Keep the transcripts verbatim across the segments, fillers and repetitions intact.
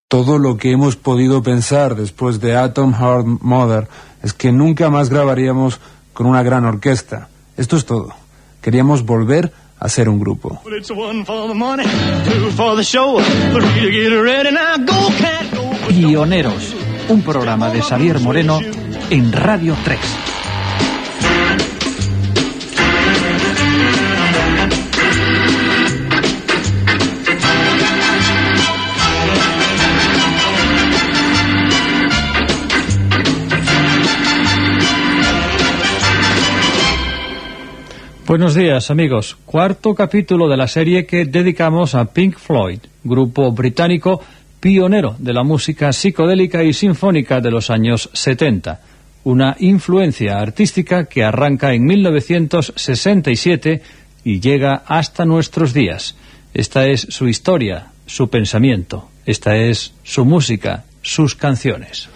Todo lo que hemos podido pensar después de Atom Heart Mother es que nunca más grabaríamos con una gran orquesta. Esto es todo. Queríamos volver a ser un grupo. Pioneros, un programa de Xavier Moreno en Radio tres. Buenos días, amigos. Cuarto capítulo de la serie que dedicamos a Pink Floyd, grupo británico pionero de la música psicodélica y sinfónica de los años setenta. Una influencia artística que arranca en mil novecientos sesenta y siete y llega hasta nuestros días. Esta es su historia, su pensamiento. Esta es su música, sus canciones.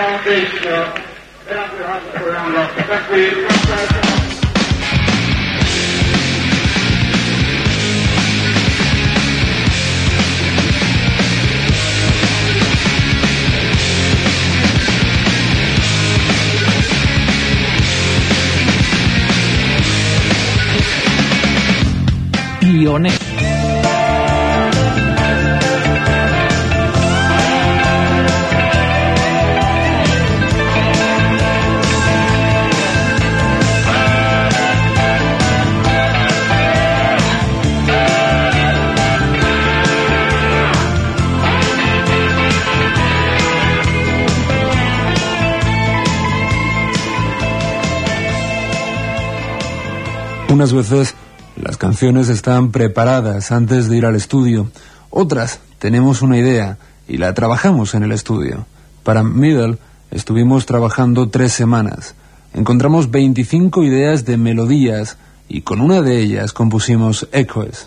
Pionero. Unas veces las canciones están preparadas antes de ir al estudio. Otras tenemos una idea y la trabajamos en el estudio. Para Middle estuvimos trabajando tres semanas. Encontramos veinticinco ideas de melodías y con una de ellas compusimos Echoes.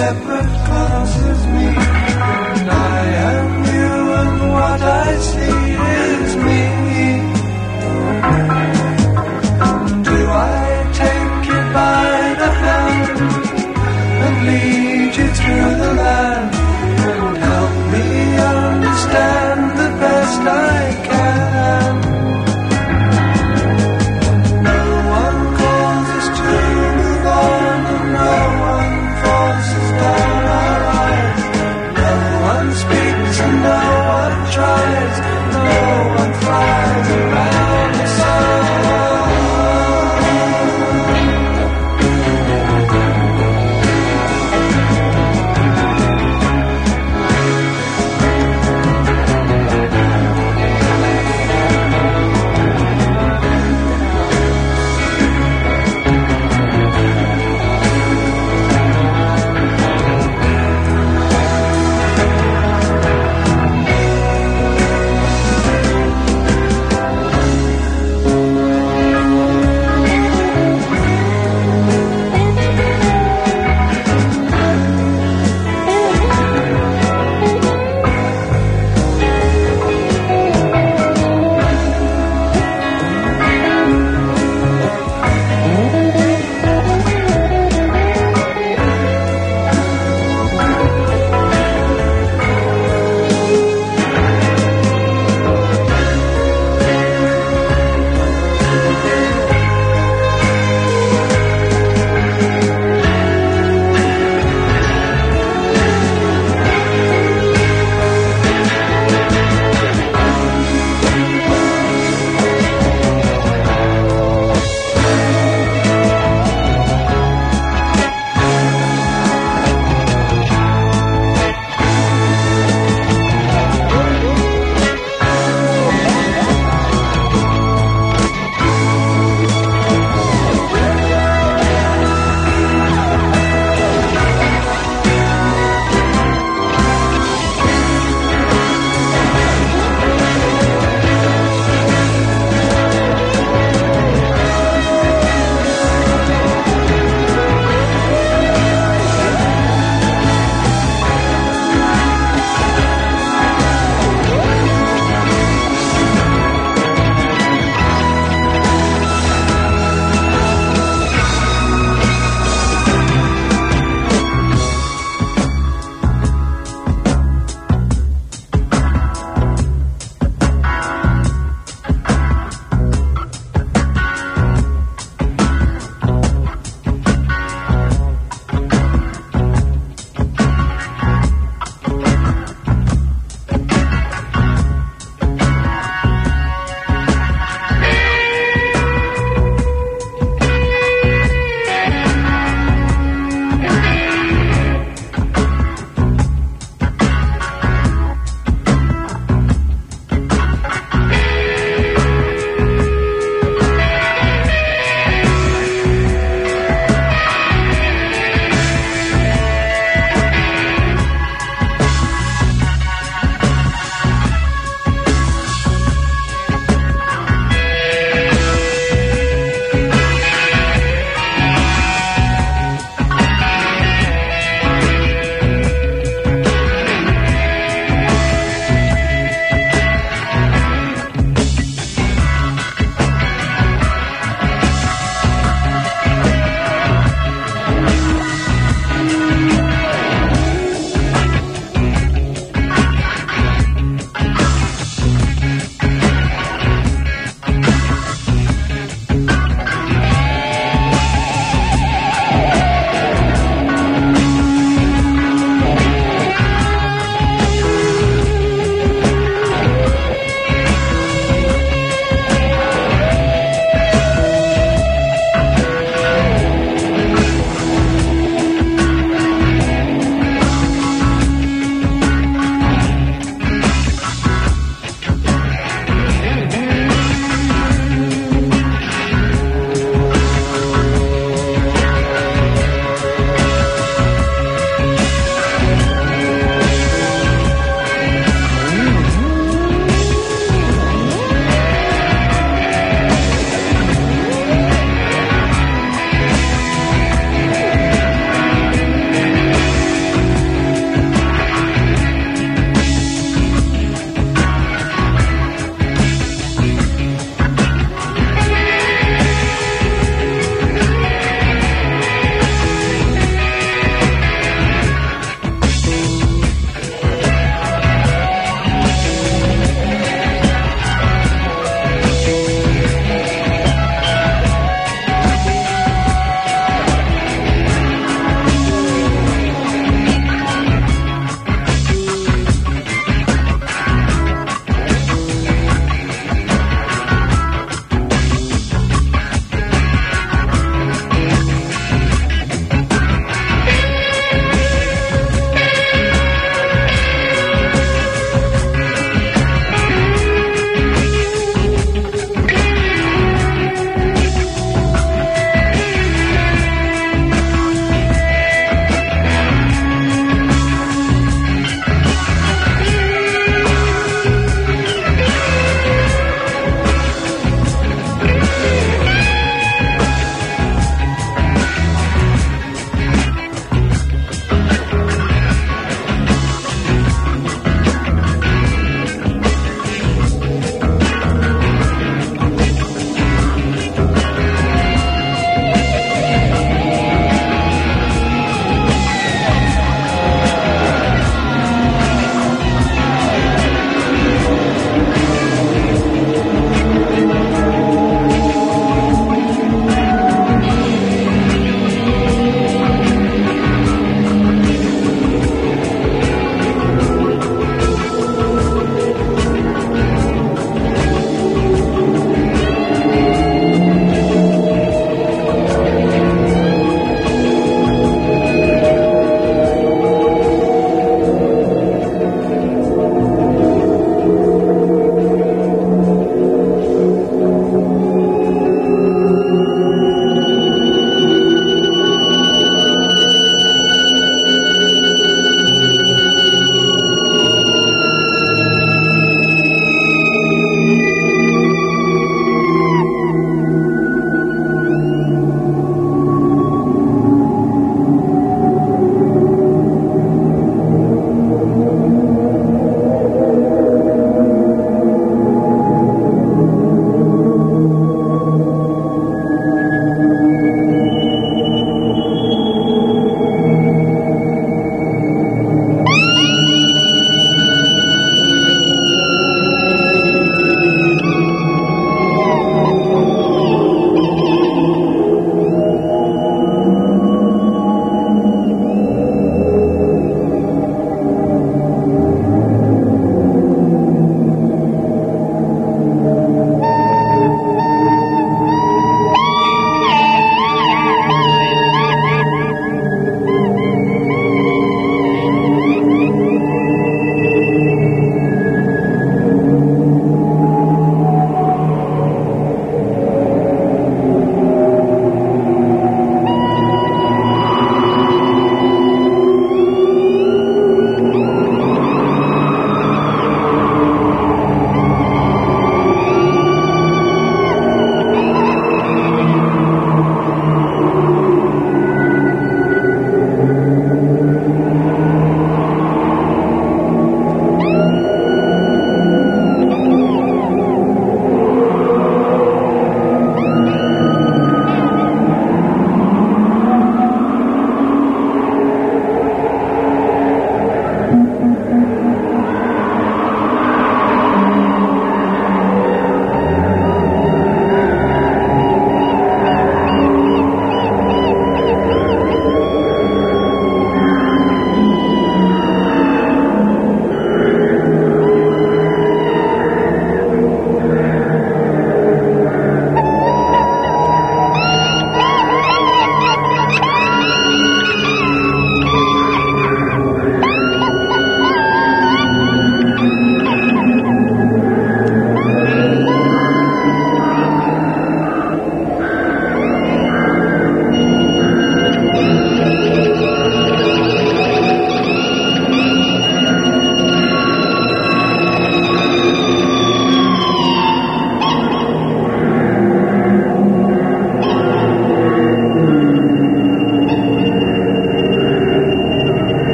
separate classes meet, and I am you, and what I see is me. Do I take you by the hand and lead you through the land, and help me understand the best I can? No one calls us to move on, and no one forces down our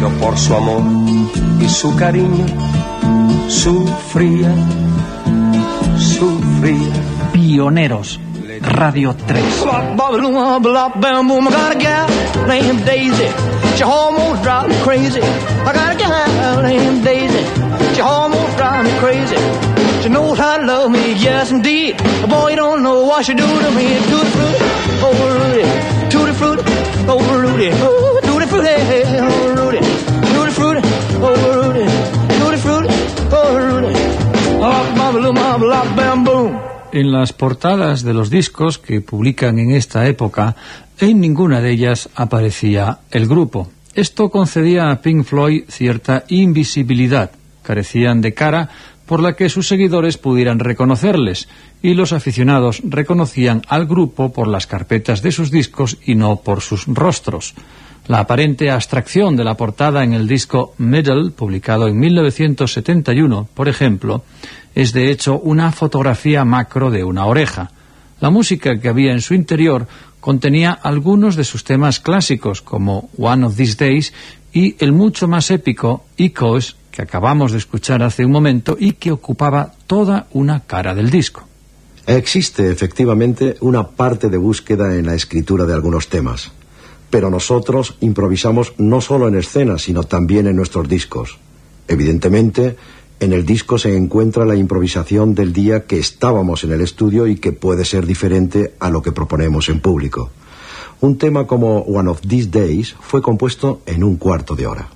yo por su amor y su cariño sufría, sufría. Pioneros, Radio tres. She almost drive me crazy. I got a gal named Daisy. She almost drive me crazy. She knows how to love me, yes indeed. Boy, you don't know what she do to me. Tutti frutti, oh Rudy. Tutti frutti, oh Rudy. Oh, tutti frutti, oh Rudy. Tutti frutti, oh Rudy. Tutti frutti, oh Rudy. Oh, mama, little mama, lop, bam, boom. En las portadas de los discos que publican en esta época, en ninguna de ellas aparecía el grupo. Esto concedía a Pink Floyd cierta invisibilidad. Carecían de cara por la que sus seguidores pudieran reconocerles, y los aficionados reconocían al grupo por las carpetas de sus discos y no por sus rostros. La aparente abstracción de la portada en el disco Middle, publicado en mil novecientos setenta y uno, por ejemplo, es de hecho una fotografía macro de una oreja. La música que había en su interior contenía algunos de sus temas clásicos, como One of These Days, y el mucho más épico Echoes, que acabamos de escuchar hace un momento y que ocupaba toda una cara del disco. Existe efectivamente una parte de búsqueda en la escritura de algunos temas, pero nosotros improvisamos no solo en escena, sino también en nuestros discos. Evidentemente, en el disco se encuentra la improvisación del día que estábamos en el estudio y que puede ser diferente a lo que proponemos en público. Un tema como One of These Days fue compuesto en un cuarto de hora.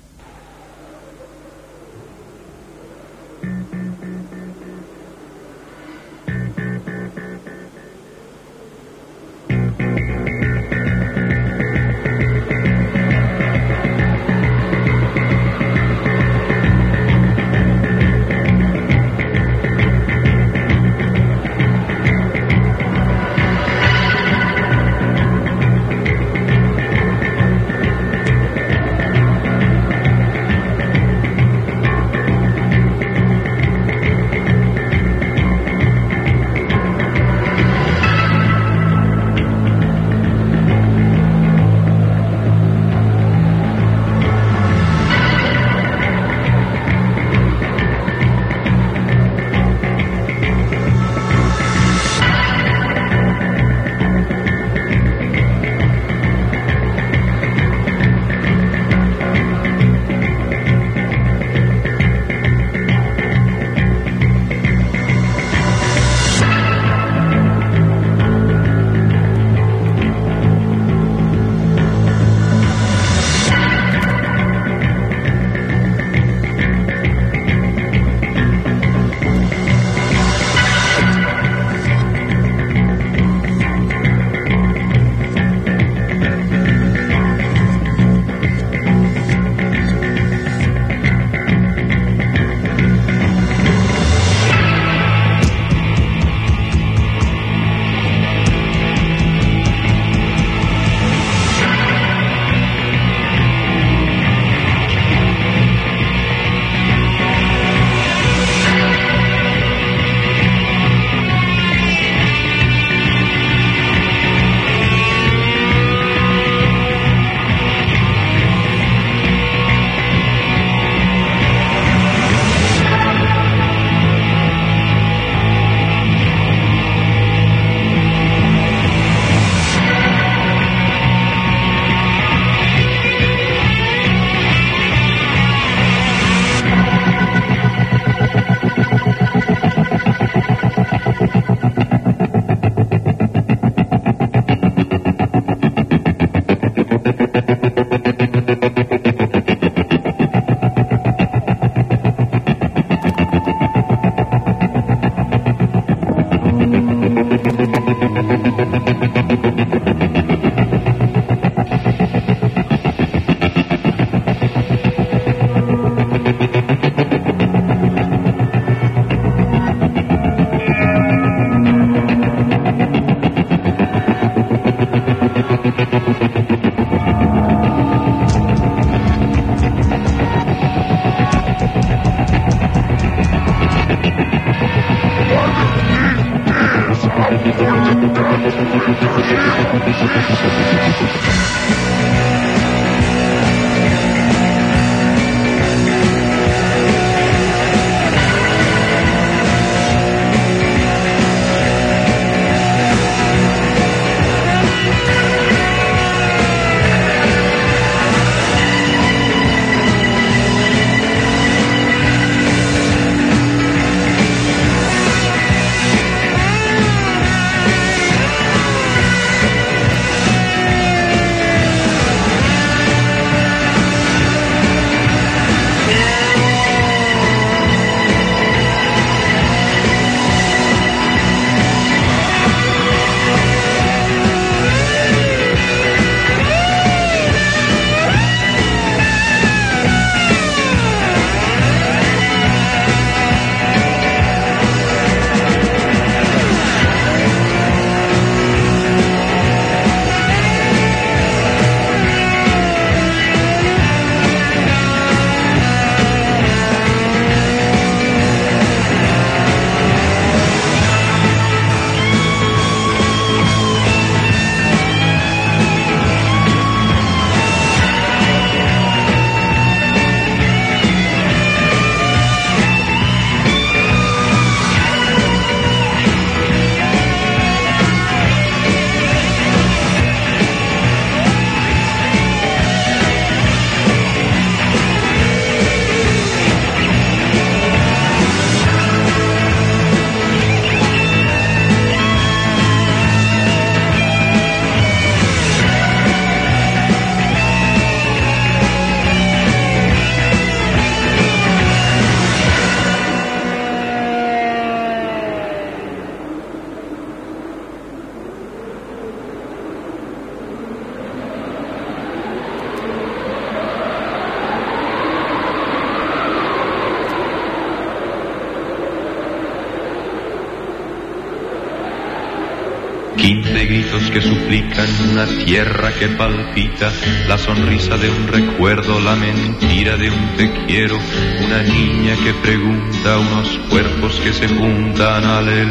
gritos que suplican, una tierra que palpita, la sonrisa de un recuerdo, la mentira de un te quiero, una niña que pregunta, unos cuerpos que se juntan,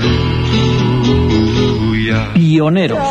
aleluya. Pioneros.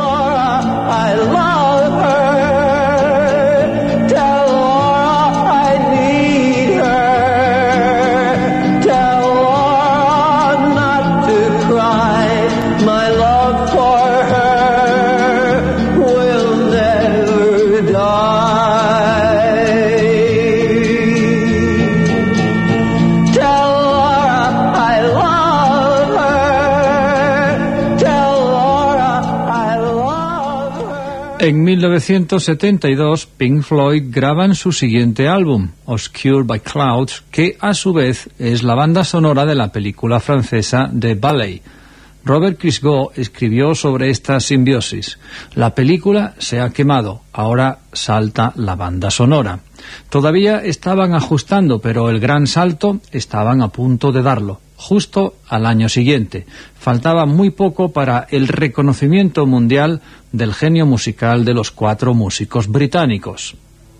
En mil novecientos setenta y dos, Pink Floyd graban su siguiente álbum, Obscured by Clouds, que a su vez es la banda sonora de la película francesa The Ballet. Robert Christgau escribió sobre esta simbiosis. La película se ha quemado, ahora salta la banda sonora. Todavía estaban ajustando, pero el gran salto estaban a punto de darlo, justo al año siguiente. Faltaba muy poco para el reconocimiento mundial del genio musical de los cuatro músicos británicos.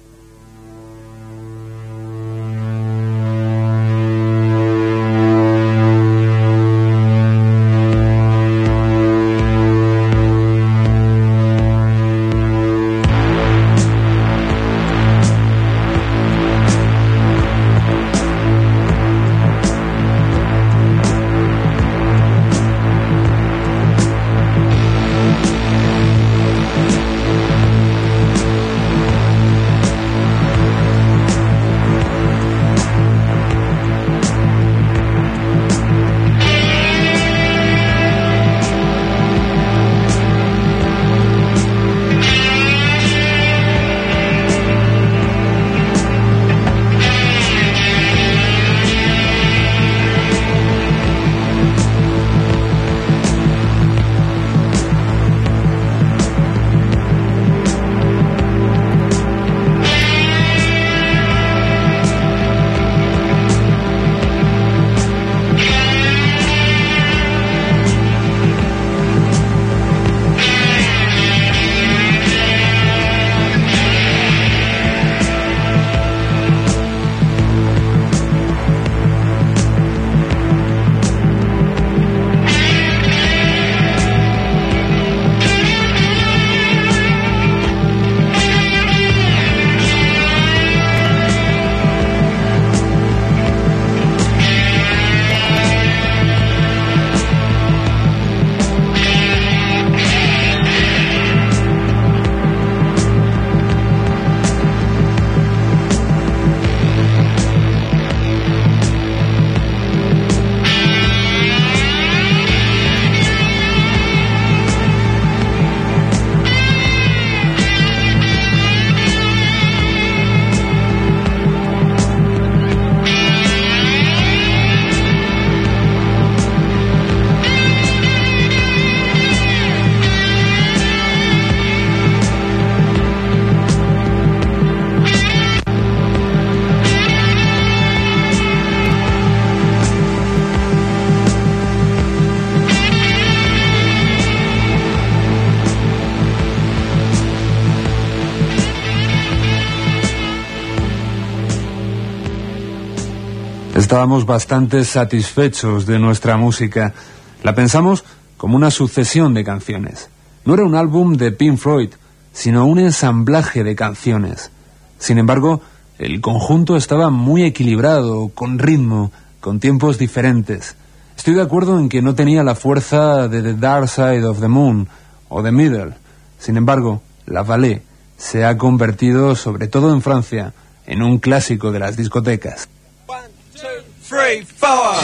Estábamos bastante satisfechos de nuestra música. La pensamos como una sucesión de canciones. No era un álbum de Pink Floyd, sino un ensamblaje de canciones. Sin embargo, el conjunto estaba muy equilibrado, con ritmo, con tiempos diferentes. Estoy de acuerdo en que no tenía la fuerza de The Dark Side of the Moon o The Middle. Sin embargo, la Ballet se ha convertido, sobre todo en Francia, en un clásico de las discotecas. One, two, three, four.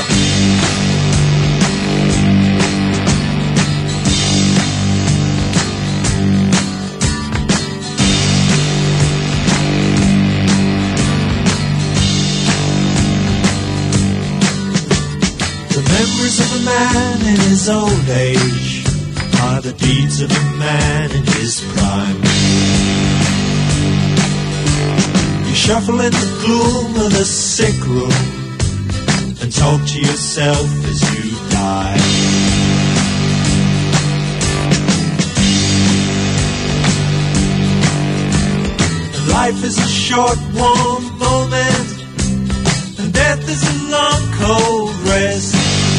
The memories of a man in his old age are the deeds of a man in his prime. You shuffle in the gloom of the sick room and talk to yourself as you die. Life is a short, warm moment, and death is a long, cold rest.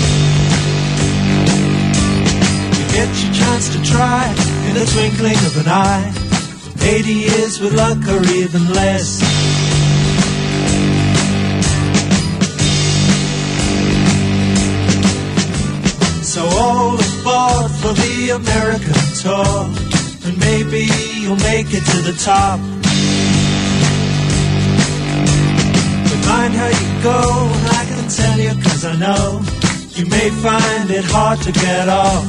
You get your chance to try in the twinkling of an eye. Eighty years with luck or even less. So all aboard for the American tour, and maybe you'll make it to the top. But mind how you go, and I can tell you 'cause I know you may find it hard to get off.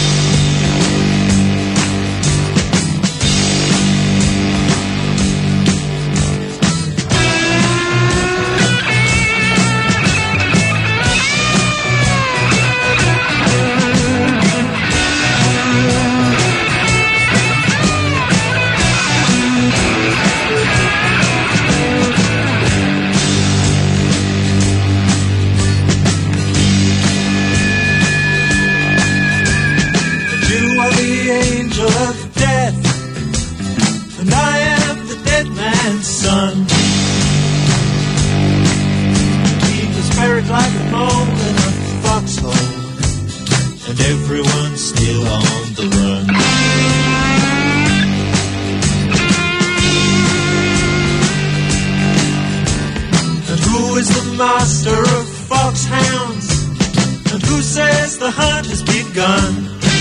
Master of foxhounds, and who says the hunt has begun?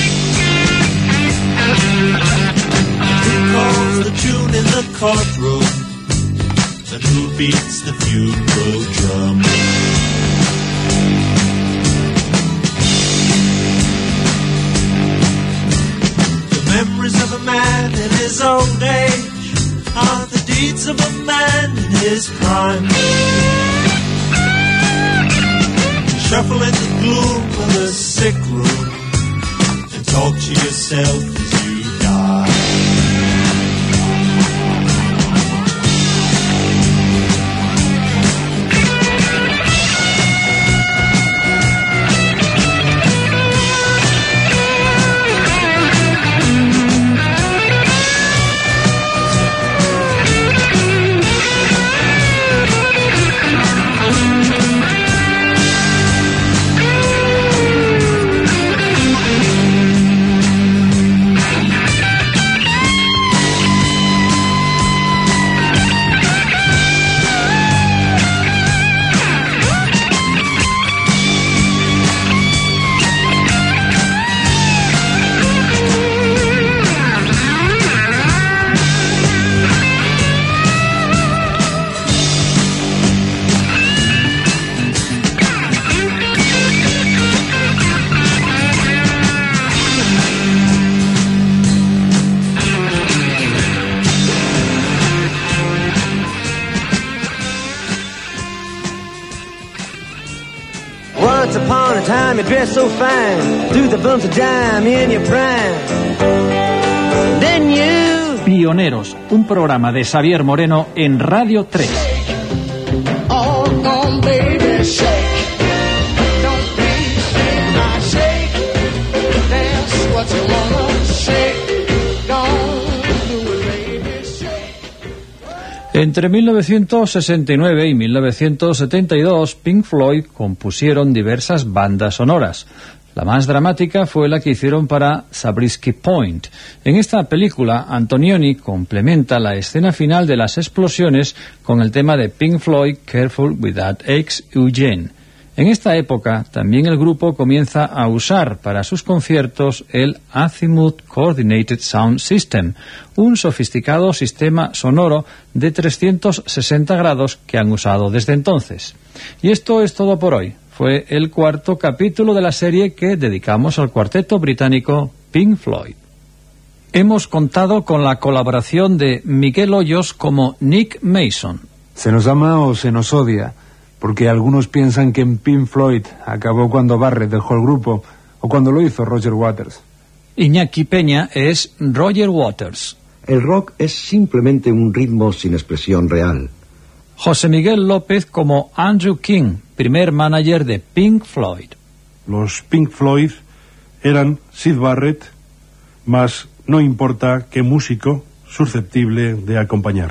Who calls the tune in the courtroom, and who beats the funeral drum? The memories of a man in his old age are the deeds of a man in his prime. Shuffle in the gloom of the sick room and talk to yourself as you die. Once upon a time you dressed so fine, threw the bumps of dime in your prime. Then you... Pioneros, un programa de Xavier Moreno en Radio tres. All gone, baby, shake. Don't be ashamed, I shake. That's what you wanna shake. Don't do it, baby, shake. Entre mil novecientos sesenta y nueve y mil novecientos setenta y dos, Pink Floyd compusieron diversas bandas sonoras. La más dramática fue la que hicieron para Zabriskie Point. En esta película, Antonioni complementa la escena final de las explosiones con el tema de Pink Floyd, Careful with That Axe, Eugene. En esta época, también el grupo comienza a usar para sus conciertos el Azimuth Coordinated Sound System, un sofisticado sistema sonoro de trescientos sesenta grados que han usado desde entonces. Y esto es todo por hoy. Fue el cuarto capítulo de la serie que dedicamos al cuarteto británico Pink Floyd. Hemos contado con la colaboración de Miguel Hoyos como Nick Mason. Se nos ama o se nos odia, porque algunos piensan que en Pink Floyd acabó cuando Barrett dejó el grupo o cuando lo hizo Roger Waters. Iñaki Peña es Roger Waters. El rock es simplemente un ritmo sin expresión real. José Miguel López como Andrew King, primer manager de Pink Floyd. Los Pink Floyd eran Syd Barrett, más no importa qué músico susceptible de acompañarle.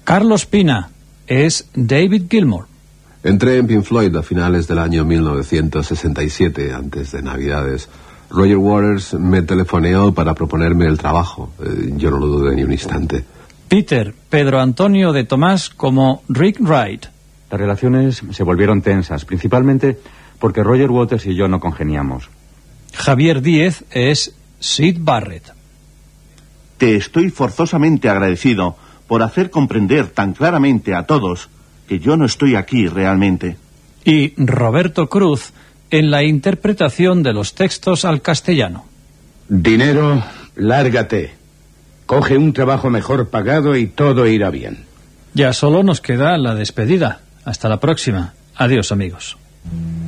Carlos Pina es David Gilmour. Entré en Pink Floyd a finales del año mil novecientos sesenta y siete, antes de Navidades. Roger Waters me telefoneó para proponerme el trabajo. Eh, yo no lo dudé ni un instante. Peter Pedro Antonio de Tomás como Rick Wright. Las relaciones se volvieron tensas, principalmente porque Roger Waters y yo no congeniamos. Javier Díez es Syd Barrett. Te estoy forzosamente agradecido por hacer comprender tan claramente a todos que yo no estoy aquí realmente. Y Roberto Cruz en la interpretación de los textos al castellano. Dinero, lárgate. Coge un trabajo mejor pagado y todo irá bien. Ya solo nos queda la despedida. Hasta la próxima. Adiós, amigos.